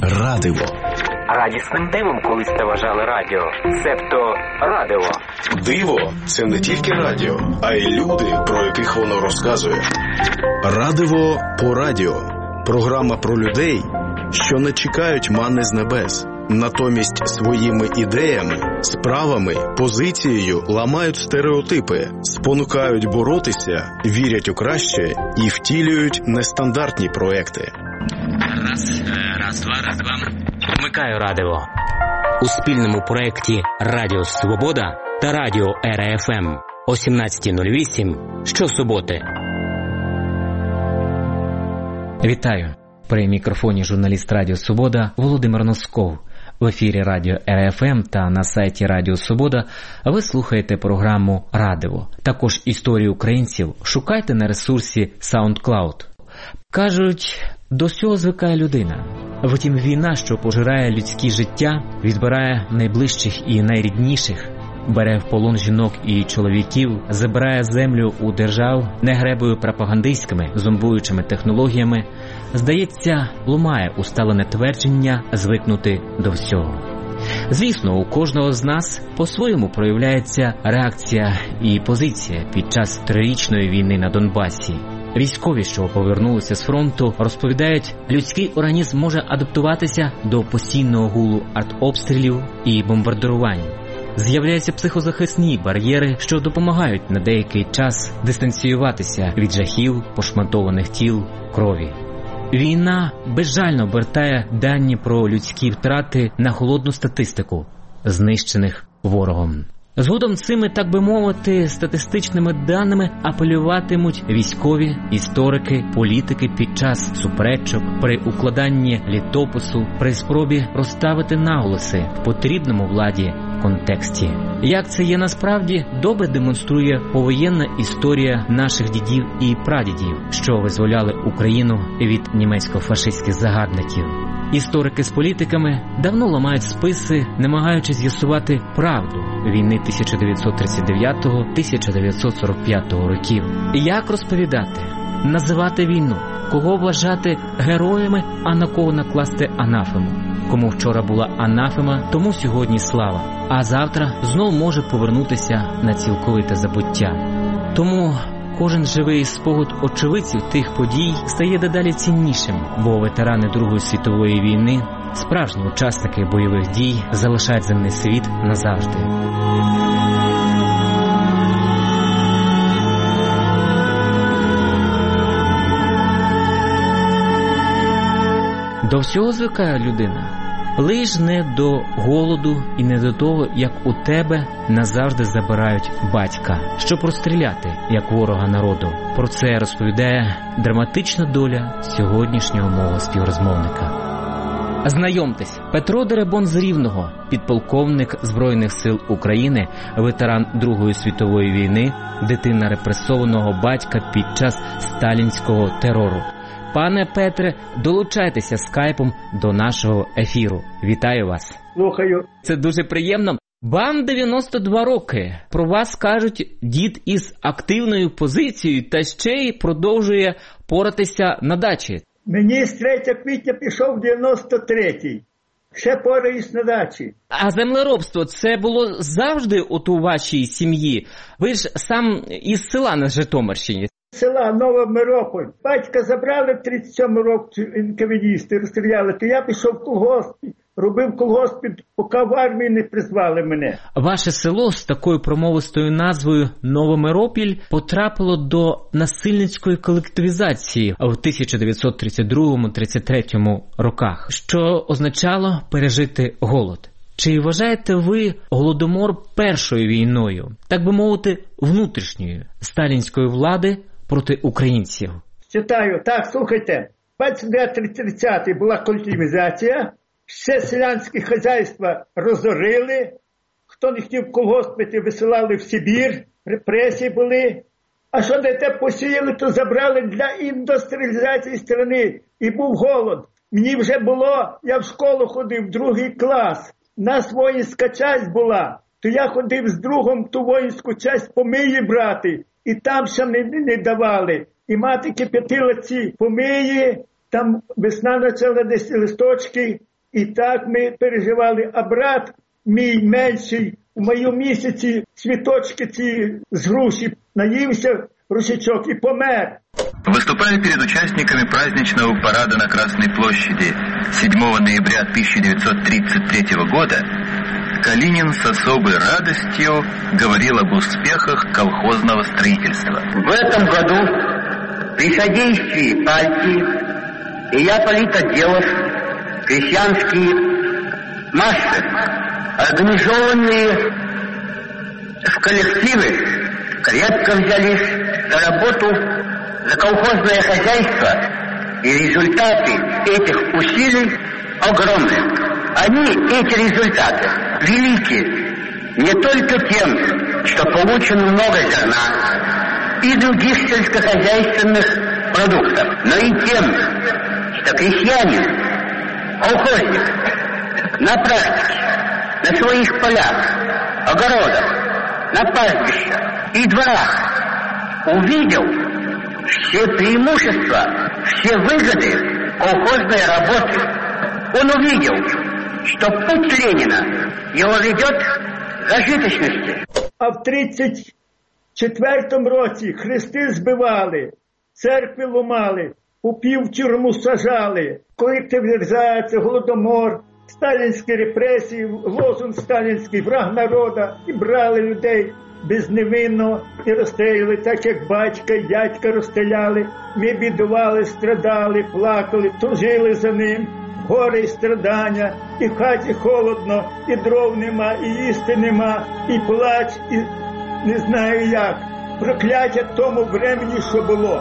Радиво. Радісним дивом колись те вважали радіо, себто радиво. Диво – це не тільки радіо, а й люди, про яких воно розказує. Радиво по радіо. Програма про людей, що не чекають манни з небес. Натомість своїми ідеями, справами, позицією ламають стереотипи, спонукають боротися, вірять у краще і втілюють нестандартні проекти. Раз, два. Вмикаю радиво. У спільному проєкті «Радіо Свобода» та «Радіо РФМ» о 17:08 щосуботи. Вітаю! При мікрофоні журналіст «Радіо Свобода» Володимир Носков. В ефірі Радіо РФМ та на сайті Радіо Свобода ви слухаєте програму «Радиво». Також історії українців шукайте на ресурсі SoundCloud. Кажуть, до всього звикає людина. Втім, війна, що пожирає людське життя, відбирає найближчих і найрідніших, бере в полон жінок і чоловіків, забирає землю у держав, не гребує пропагандистськими, зомбуючими технологіями, здається, ломає усталене твердження звикнути до всього. Звісно, у кожного з нас по-своєму проявляється реакція і позиція під час 3-річної війни на Донбасі. Військові, що повернулися з фронту, розповідають, людський організм може адаптуватися до постійного гулу артобстрілів і бомбардувань. З'являються психозахисні бар'єри, що допомагають на деякий час дистанціюватися від жахів, пошматованих тіл, крові. Війна безжально обертає дані про людські втрати на холодну статистику, знищених ворогом. Згодом цими, так би мовити, статистичними даними апелюватимуть військові, історики, політики під час суперечок, при укладанні літопису, при спробі розставити наголоси в потрібному владі контексті. Як це є насправді, добре демонструє повоєнна історія наших дідів і прадідів, що визволяли Україну від німецько-фашистських загарбників. Історики з політиками давно ламають списи, намагаючись з'ясувати правду війни 1939-1945 років. Як розповідати, називати війну, кого вважати героями, а на кого накласти анафему. Кому вчора була анафема, тому сьогодні слава, а завтра знов може повернутися на цілковите забуття. Тому кожен живий спогад очевидців тих подій стає дедалі ціннішим, бо ветерани Другої світової війни, справжні учасники бойових дій, залишають земний світ назавжди. До всього звикає людина. Лиш не до голоду і не до того, як у тебе назавжди забирають батька, щоб розстріляти, як ворога народу. Про це розповідає драматична доля сьогоднішнього мого співрозмовника. Знайомтесь, Петро Дерибон з Рівного, підполковник Збройних сил України, ветеран Другої світової війни, дитина репресованого батька під час сталінського терору. Пане Петре, долучайтеся скайпом до нашого ефіру. Вітаю вас. Слухаю. Це дуже приємно. Вам 92 роки. Про вас кажуть, дід із активною позицією та ще й продовжує поратися на дачі. Мені з 3 квітня пішов 93-й. Ще пораюсь на дачі. А землеробство, це було завжди от у вашій сім'ї? Ви ж сам із села на Житомирщині. Села Новомирополь. Батька забрали в 37 році НКВДісти, розстріляли, то я пішов в колгосп, робив колгосп, поки в армії не призвали мене. Ваше село з такою промовистою назвою Новомиропіль потрапило до насильницької колективізації в 1932-33 роках, що означало пережити голод. Чи вважаєте ви Голодомор першою війною, так би мовити, внутрішньою, сталінської влади проти українців? Читаю. Так, слухайте. 29-30 була колективізація, все селянське хазяйство розорили, хто не хотів колгоспити, висилали в Сибір, репресії були. А що де те посіяли, то забрали для індустріалізації країни. І був голод. Мені вже було, я в школу ходив, 2 клас. У нас воїнська часть була, то я ходив з другом ту воїнську часть помиї брати, і там ще не давали. І мати кипятила ці помиї, там весна почала десь листочки, І так ми переживали. А брат мій менший у моєму місяці цвіточки ці з груші наївся рушичок і помер. Выступая перед участниками праздничного парада на Красной площади 7 ноября 1933 года, Калинин с особой радостью говорил об успехах колхозного строительства. В этом году при содействии партии и я политотделов крестьянские массы, организованные в коллективы, крепко взялись за работу, за колхозное хозяйство, и результаты этих усилий огромны. Они, эти результаты, велики не только тем, что получено много зерна и других сельскохозяйственных продуктов, но и тем, что крестьянин, колхозник на практике, на своих полях, огородах, на пастбищах и дворах увидел все преимущества, все выгоды колхозной работы. Он увидел, что путь Ленина его ведет к зажиточности. А в 34-му році хрести збивали, церкви ломали, попів в тюрму сажали, колективізація, голодомор, сталінські репресії, лозунг сталінський, враг народа, і брали людей безневинно і розстрілювали, так як батька і дядька розстріляли. Ми бідували, страдали, плакали, тужили за ним, горе і страдання, і в хаті холодно, і дров нема, і їсти нема, і плач, і не знаю як. Прокляття тому времені, що було.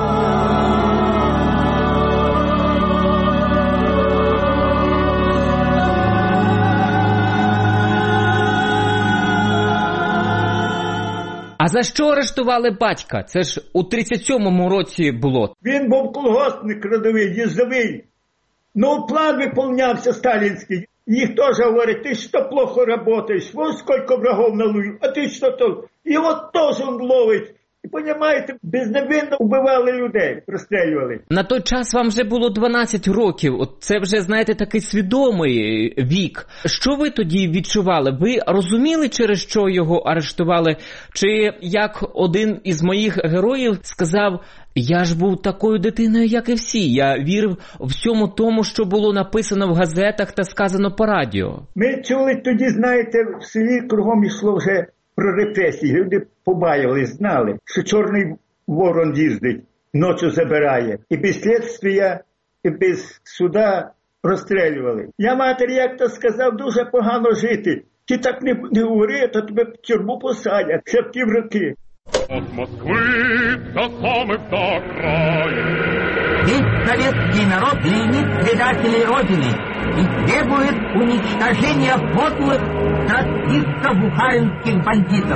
А за що арештували батька? Це ж у 37-му році було. Він був колгоспник родовий, їздовий. Ну, план виповнявся сталінський. Їх теж говорять, ти що плохо працюєш, вот скільки врагов налую, а ти що то? І от теж він ловить. І, розумієте, безневинно вбивали людей, розстрілювали. На той час вам вже було 12 років, от це вже, знаєте, такий свідомий вік. Що ви тоді відчували? Ви розуміли, через що його арештували? Чи, як один із моїх героїв сказав, я ж був такою дитиною, як і всі. Я вірив всьому тому, що було написано в газетах та сказано по радіо. Ми чули тоді, знаєте, в селі кругом йшло вже про репресії. Люди побаювались, знали, що Чорний Ворон їздить, ночі забирає. І без слідства, і без суда розстрілювали. Я матері, як то сказав, дуже погано жити. Ти так не говори, то тебе в тюрму посадять. Ще в ті роки. От Москвы до самых до края. Весь советский народ клеймит предателей Родины и требует уничтожения подлых троцкистско-бухаринских бандитов.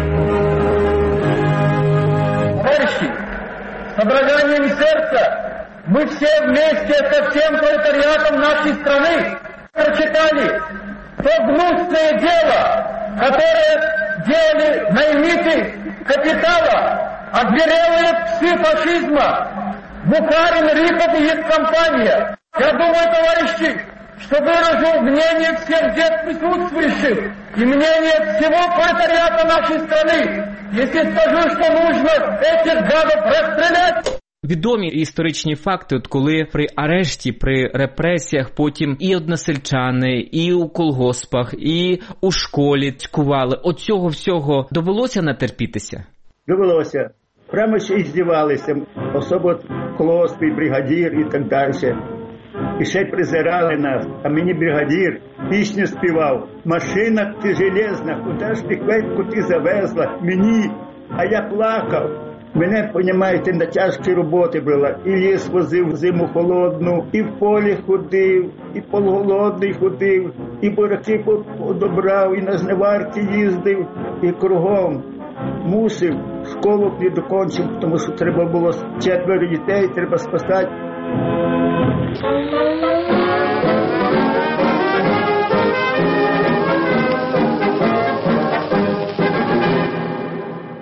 Товарищи, с содроганием сердца мы все вместе со всем пролетариатом нашей страны прочитали то гнусное дело, которое делали наймиты капитала, озверелые псы фашизма, Бухарин, Рипов и их компания. Я думаю, товарищи, что выражу мнение всех здесь присутствующих и мнение всего пролетариата нашей страны, если скажу, что нужно этих гадов расстрелять. Відомі історичні факти, от коли при арешті, при репресіях потім і односельчани, і у колгоспах, і у школі цькували. От цього всього довелося натерпітися? Довелося. Прямо ще й здівалися. Особливо колгоспний бригадір і так далі. І ще й презирали нас. А мені бригадір пісню співав. Машина ти железна, куди ж ти кветку ти завезла? Мені. А я плакав. Мене, розумієте, на тяжкі роботи брала. І ліс возив зиму холодну, і в полі ходив, і полголодний ходив, і бураки подобрав, і на жниварки їздив, і кругом. Мусив, школу не докончив, тому що треба було 4 дітей, треба спасати.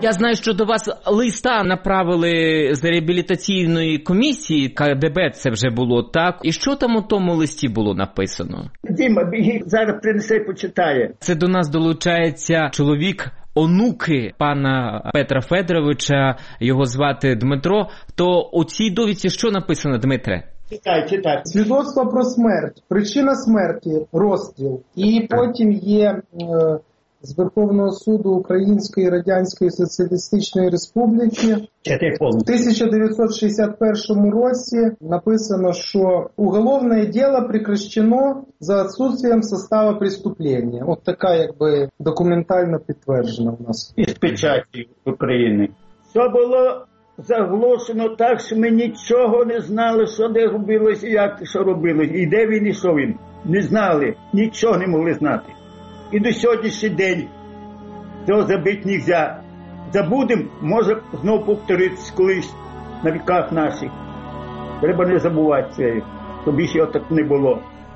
Я знаю, що до вас листа направили з реабілітаційної комісії, КДБ це вже було, так? І що там у тому листі було написано? Діма, біги, зараз принесе і почитає. Це до нас долучається чоловік онуки пана Петра Федоровича, його звати Дмитро. То у цій довідці що написано, Дмитре? Читай. Свідоцтво про смерть, причина смерті, розстріл. І потім є з Верховного суду Української Радянської Соціалістичної Республіки в 1961 році написано, що уголовне діло прекращено за відсутствием состава преступлення. От така якби документально підтверджена у нас. Із печаті України. Все було заглушено так, що ми нічого не знали, що де робилось, і як що робилось, і де він, і що він. Не знали, нічого не могли знати. І до сьогоднішній день цього забити не можна. Забудемо, може знову повторитися колись на віках наших. Треба не забувати це, щоб більше так не було.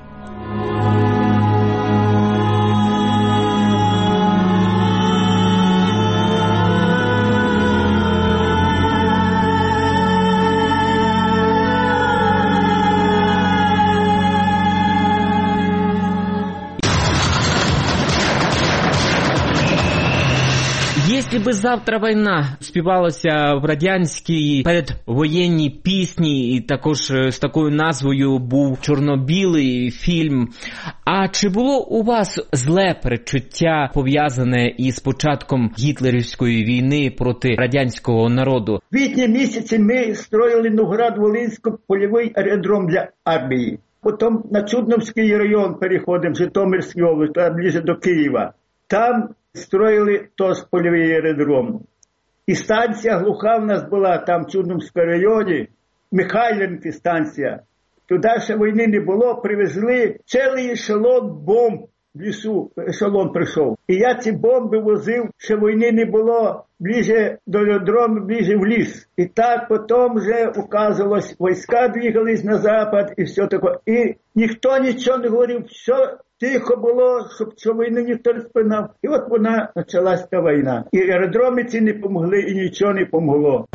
Якщо би завтра війна співалася в радянській передвоєнній пісні, і також з такою назвою був чорно-білий фільм, а чи було у вас зле передчуття пов'язане із початком гітлерівської війни проти радянського народу? В квітні місяці ми строїли Новоград-Волинський польовий аеродром для армії. Потім на Чудновський район переходимо, Житомирській області, ближче до Києва. Там строїли теж польовий аеродром. І станція глуха в нас була, там в Чудновському районі, Михайлівки станція. Туди ще війни не було, привезли цілий ешелон бомб в лісу, ешелон прийшов. І я ці бомби возив, ще війни не було, ближче до аеродрому, ближче в ліс. І так потім вже указувалось, війська двигались на запад і все таке. І ніхто нічого не говорив, все тихо було, щоб цю війну ніхто не спинав. І от вона почалась та війна. І аеродроми ці не помогли, і нічого не помогло.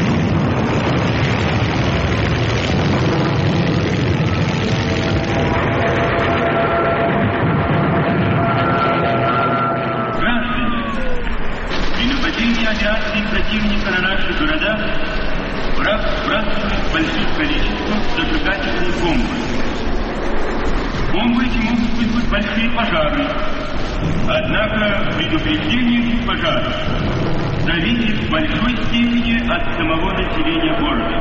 Авиации противника на наши города враг сбрасывает в больших количествах зажигательные бомбы. Бомбы эти могут вызвать большие пожары. Однако предупреждение этих пожаров зависит в большой степени от самого населения города.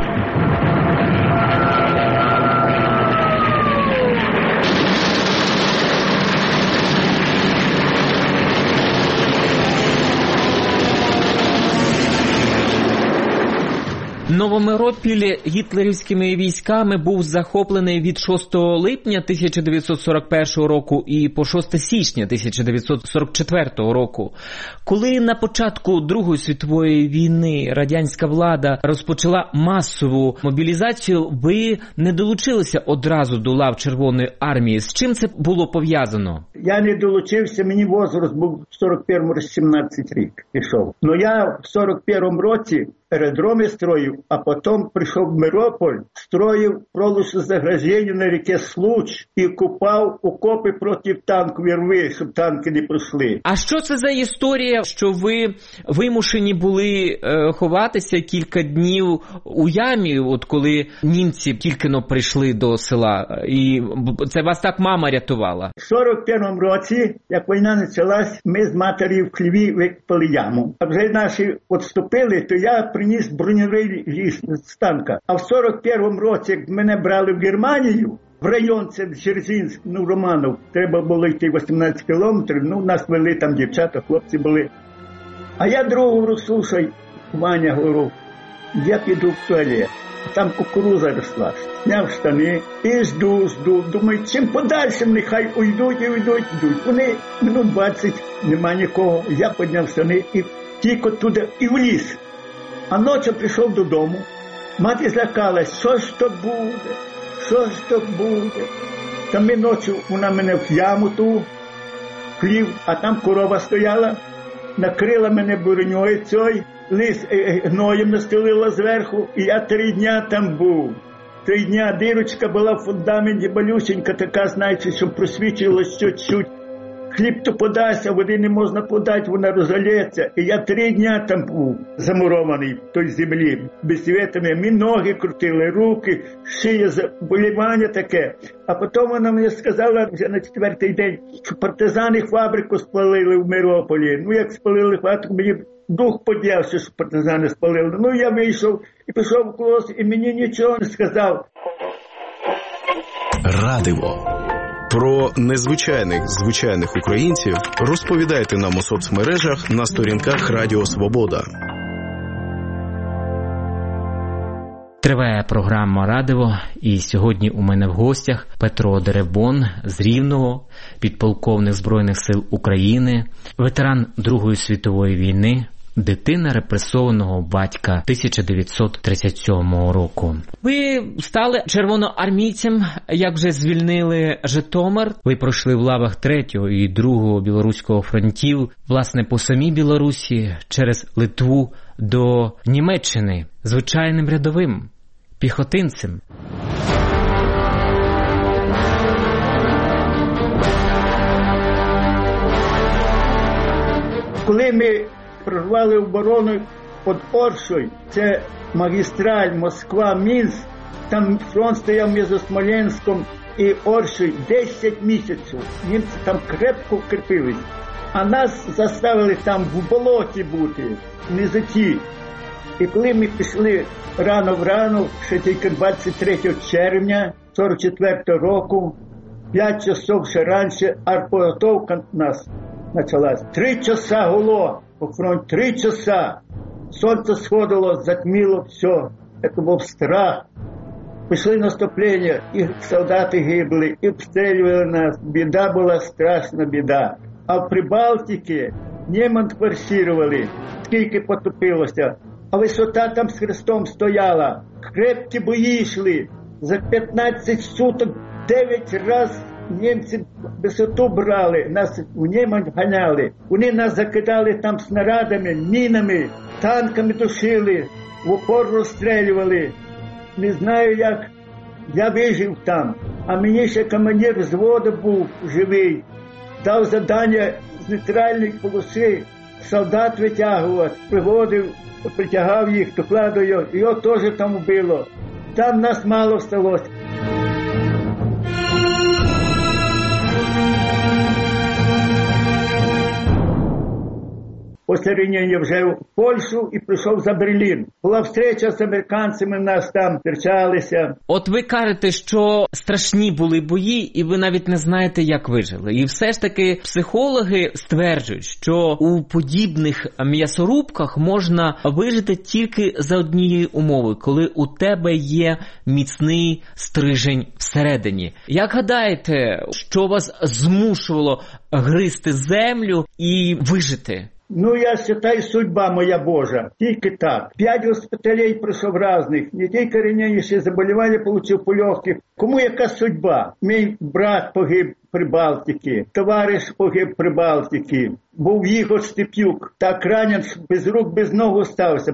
Новомиропіль гітлерівськими військами був захоплений від 6 липня 1941 року і по 6 січня 1944 року. Коли на початку Другої світової війни радянська влада розпочала масову мобілізацію, ви не долучилися одразу до лав Червоної армії. З чим це було пов'язано? Я не долучився, мені возраст був в 41-му 17 рік пішов. Но я в 41-му році аеродроми строїв, а потім прийшов в Мирополь, строїв пролусу заграждення на ріці Случ і купав окопи проти танкової рви, щоб танки не пройшли. А що це за історія, що ви вимушені були ховатися кілька днів у ямі, от коли німці тільки-но прийшли до села, і це вас так мама рятувала? В 41-му році, як війна почалась, ми з матері в хліві викопали яму. А вже наші відступили, то я приніс броньовий ліс з танка. А в 41-му році, як мене брали в Германію, в район це Дзержинськ, Романов, треба було йти 18 кілометрів, нас вели там дівчата, хлопці були. А я другу говорю, слушай, Ваня, говорю, я піду в туалет. Там кукуруза росла. Сняв штани і жду. Думаю, чим подальше, нехай уйдуть. Вони минут 20, нема нікого. Я підняв штани і тільки туди, і в ліс. А ночі прийшов додому. Мати злякалась, що ж то буде. Там ночі вона мене в яму ту, хлів, а там корова стояла. накрила мене бурньою цією, лис гноєм настелила зверху, і я 3 дня там був. 3 дня дирочка була в фундаменті малюсенька, така, знаєте, що просвічувалась чуть-чуть. Хліб то подасться, води не можна подати, вона розгалється. І я 3 дня там був замурований в той землі, без світами. Мені ноги крутили, руки, шия, заболівання таке. А потім вона мені сказала вже на 4-й день, що партизани фабрику спалили в Мирополі. Ну, як спалили фабрику, мені дух поднявся, що партизани спалили. Ну, я вийшов і пішов в клас, і мені нічого не сказав. Радиво. Про звичайних українців розповідайте нам у соцмережах на сторінках Радіо Свобода. Триває програма «Радиво», і сьогодні у мене в гостях Петро Деревбон з Рівного, підполковник Збройних сил України, ветеран Другої світової війни, дитина репресованого батька 1937 року. Ви стали червоноармійцем, як вже звільнили Житомир. Ви пройшли в лавах 3-го і 2-го Білоруського фронтів, власне, по самій Білорусі, через Литву до Німеччини, звичайним рядовим, піхотинцем. Коли ми прорвали оборону під Оршою, це магістраль Москва-Мінськ, там фронт стояв між Смоленськом і Оршею 10 місяців. Німці там крепко вкріпились, а нас заставили там в болоті бути, в низоті. І коли ми пішли рано, ще тільки 23 червня 44 року, 5 часов ще раніше, артподготовка нас почалась. 3 часа гуло по фронту, 3 часа. Сонце сходило, затміло все. Це був страх. Пішли наступлення, і солдати гибли, і обстрілювали нас. Біда була, страшна біда. А в Прибалтиці Німець форсували, скільки потопилося. А висота там з хрестом стояла. Крепкі бої йшли. За 15 суток 9 разів німці висоту брали, нас у Німець ганяли. Вони нас закидали там снарядами, мінами, танками душили, в упор розстрілювали. Не знаю, як я вижив там. А мені ще командир взводу був живий. Дав завдання з нейтральної полоси солдат витягувати. Приводив, притягав їх, докладую. Його теж там вбило. Там нас мало сталося. Після ранення вже в Польщу і прийшов за Берлін. Була встреча з американцями, нас там зустрічалися. От ви кажете, що страшні були бої, і ви навіть не знаєте, як вижили. І все ж таки психологи стверджують, що у подібних м'ясорубках можна вижити тільки за однією умовою, коли у тебе є міцний стрижень всередині. Як гадаєте, що вас змушувало гризти землю і вижити? Ну, я вважаю, судьба моя Божа. Тільки так. 5 госпіталей пройшов різних. Не тільки ранення, ще заболівання отримав по легких. Кому яка судьба? Мій брат погиб при Балтиці. Товариш погиб при Балтиці. Був Ігор Степ'юк. Так ранен, без рук, без ног стався.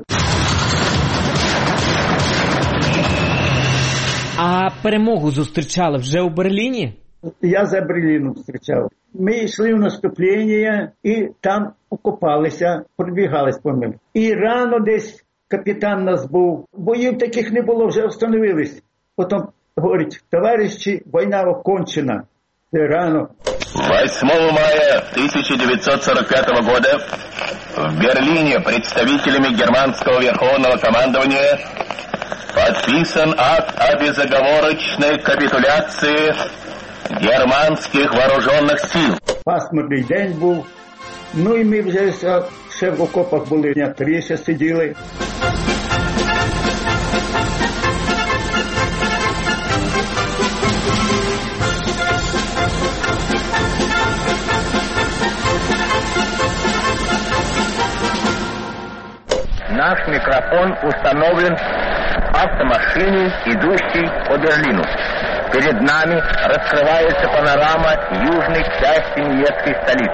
А перемогу зустрічали вже у Берліні? Я за Берліном зустрічав. Ми йшли в наступлення і там окопалися, пробігалися по ним. І рано десь капітан нас був. Боїв таких не було, вже встановились. Потім говорить, товариші, війна окончена. Рано. 8 мая 1945 года в Берлине представителями германского верховного командования подписан акт о безоговорочной капитуляции германських вооружених сил. Пасмурний день був. Ну і ми вже ще в окопах були, дня 3 ще сиділи. Наш микрофон установлен в автомашине, идущей по Берлину. Перед нами раскрывается панорама южной части немецкой столицы.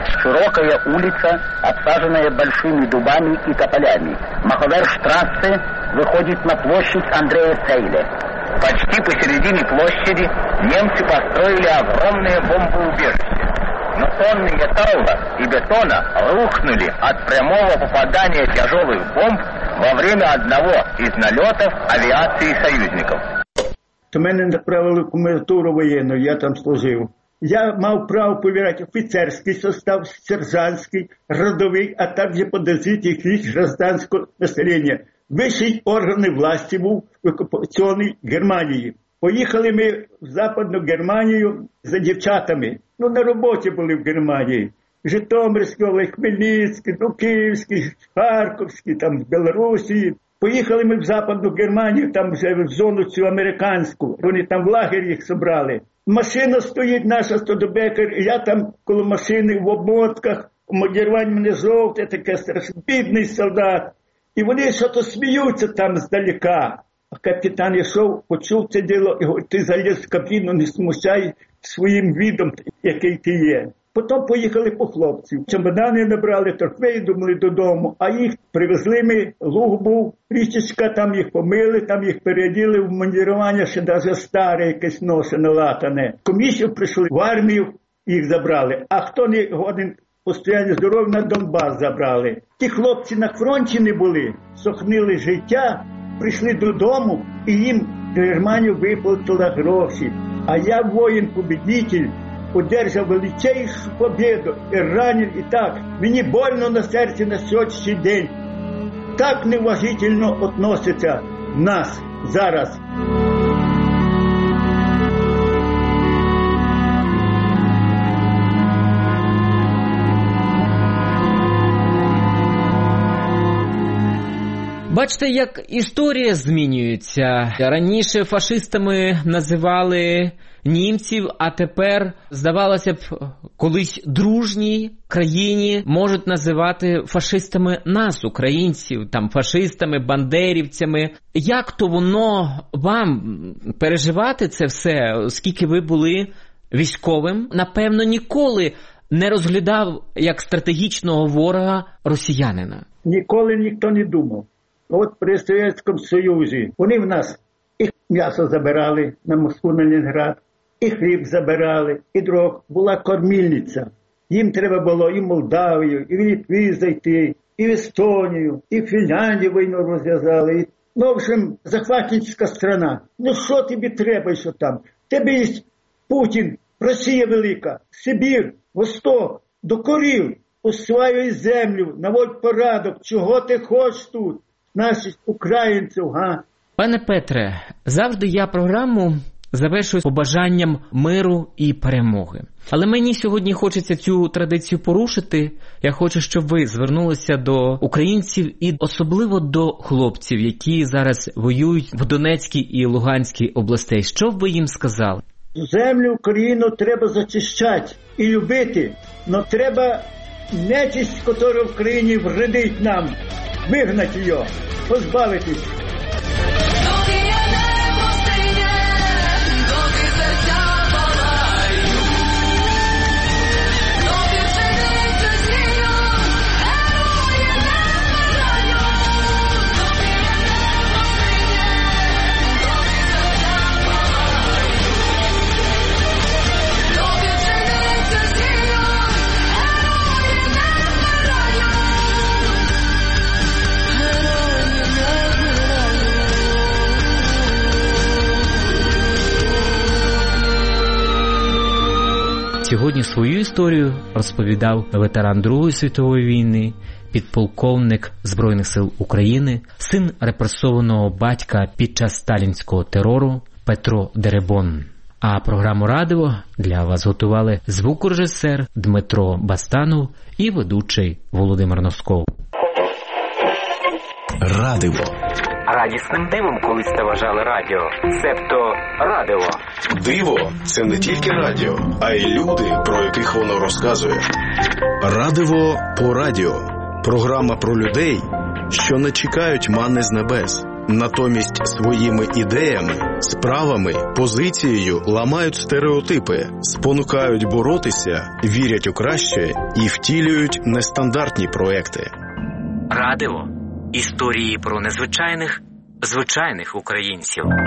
Широкая улица, обсаженная большими дубами и тополями. Маховерштрассе выходит на площадь Андрея Цейля. Почти посередине площади немцы построили огромное бомбоубежище. Но тонны металла и бетона рухнули от прямого попадания тяжелых бомб во время одного из налетов авиации союзников. То мене направили в комендатуру воєнну, я там служив. Я мав право повіряти офіцерський состав, сержантський, родовий, а також подозріти якісь гражданського населення. Вищий органи власті був в окупаційній Германії. Поїхали ми в Западну Германію за дівчатами. На роботі були в Германії. Житомирський, Олег Хмельницький, Київський, Харківський, там в Білорусі. Поїхали ми в Западну Германію, там вже в зону цю американську. Вони там в лагер їх зібрали. Машина стоїть наша, Стодобекер, і я там коло машини в обмотках, модірвань мене жовте, таке страшно, бідний солдат. І вони що-то сміються там здалека. А капітан йшов, почув це діло, і говорить, ти заліз в кабіну, не смущай своїм видом, який ти є. Потім поїхали по хлопців. Чемодани набрали, торфей, думали додому. А їх привезли ми, луг був, річечка, там їх помили, там їх переоділи в мундірування, ще навіть старе якесь ношене, латане. Комісію прийшли в армію, їх забрали. А хто не годен постоянно здоров'я, на Донбас забрали. Ті хлопці на фронті не були, сохнили життя, прийшли додому, і їм Германія виплатила гроші. А я воїн-победитель, одержав величайшу победу і ранен, і так. Мені больно на серці на сьогоднішній день. Так неуважительно відносяться нас зараз. Бачите, як історія змінюється. Раніше фашистами називали німців, а тепер, здавалося б, колись дружній країні можуть називати фашистами нас, українців, там фашистами, бандерівцями. Як то воно вам переживати це все, оскільки ви були військовим? Напевно, ніколи не розглядав як стратегічного ворога росіянина. Ніколи ніхто не думав. От при Совєтському Союзі вони в нас і м'ясо забирали на Москву, на Ленінград, і хліб забирали, і дров. Була кормільниця. Їм треба було і в Молдавію, і в Литві зайти, і в Естонію, і в Фінляндію війну розв'язали. В общем, захватницька страна. Що тобі треба, що там? Тебе є Путін, Росія велика, Сибір, Восток, до корів, осваюй землю, наводь порядок, чого ти хочеш тут? Наших українців, га? Пане Петре, завжди я програму завершую побажанням миру і перемоги. Але мені сьогодні хочеться цю традицію порушити. Я хочу, щоб ви звернулися до українців і особливо до хлопців, які зараз воюють в Донецькій і Луганській областей. Що б ви їм сказали? Землю, Україну треба зачищати і любити, але треба нечисть, яка в країні вредить нам, вигнати її, позбавитись. Сьогодні свою історію розповідав ветеран Другої світової війни, підполковник Збройних сил України, син репресованого батька під час сталінського терору Петро Деребон. А програму «Радиво» для вас готували звукорежисер Дмитро Бастанов і ведучий Володимир Носков. Радиво. Радісним дивом колись те вважали радіо, себто радиво. Диво – це не тільки радіо, а й люди, про яких воно розказує. Радиво по радіо. Програма про людей, що не чекають мани з небес. Натомість своїми ідеями, справами, позицією ламають стереотипи, спонукають боротися, вірять у краще і втілюють нестандартні проекти. Радиво. Історії про незвичайних, звичайних українців.